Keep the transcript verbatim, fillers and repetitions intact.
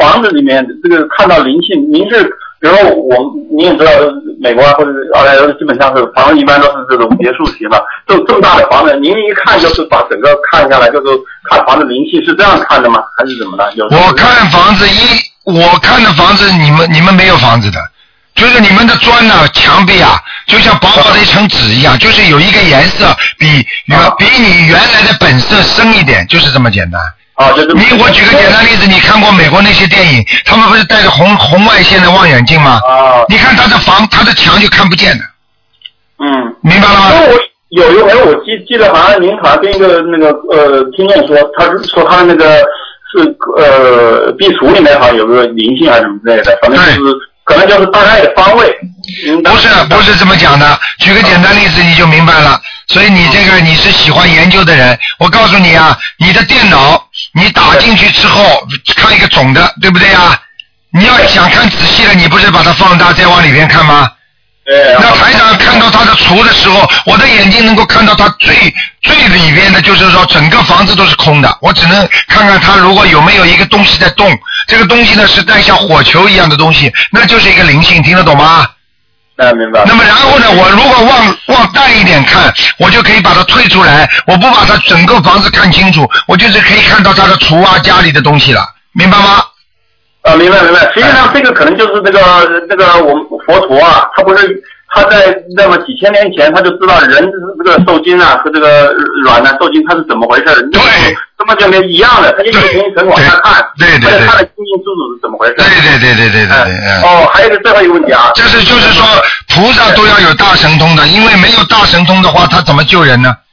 房子里面这个看到灵性，您是比如说我您也知道美国啊或者澳大利亚基本上是房子一般都是这种别墅型嘛，这这么大的房子，您一看就是把整个看下来就是看房子灵性是这样看的吗？还是怎么的？有我看房子一我看的房子你们你们没有房子的。就是你们的砖呐、啊、墙壁啊，就像薄薄的一层纸一样，就是有一个颜色比原、啊、比你原来的本色深一点，就是这么简单。 啊，就是你我举个简单例子，你看过美国那些电影，他们不是带着红红外线的望远镜吗？ 啊， 你看他的房，他的墙就看不见的。 嗯， 明白了吗？ 我有一回我记记得好像您好像跟一个那个呃听众说，他是说他的那个是呃壁橱里面好像有个灵性还是什么之类的，反正就是。可能就是大概的方位， 不是不是这么讲的。举个简单例子你就明白了。所以你这个你是喜欢研究的人，我告诉你啊，你的电脑你打进去之后看一个总的，对不对啊？你要想看仔细了，你不是把它放大再往里面看吗？ 对。 那台长看到他的厨的时候，我的眼睛能够看到他最最里边的，就是说整个房子都是空的，我只能看看他如果有没有一个东西在动。这个东西呢是带像火球一样的东西，那就是一个灵性，听得懂吗？ 啊，明白。 那么然后呢，我如果往往淡一点看，我就可以把它推出来，我不把它整个房子看清楚，我就是可以看到他的厨啊家里的东西了，明白吗？ 啊，明白明白。实际上这个可能就是这个这个我们佛陀啊，他不是他在那么几千年前他就知道人这个受精啊和这个卵呢受精它是怎么回事， 对， 这么就没一样的，他就一层一层往下看， 对对对， 他的清清楚楚是怎么回事。 对对对对对对对。 嗯、哦，还有一个最后一个问题啊， 就是就是说菩萨都要有大神通的，因为没有大神通的话，他怎么救人呢？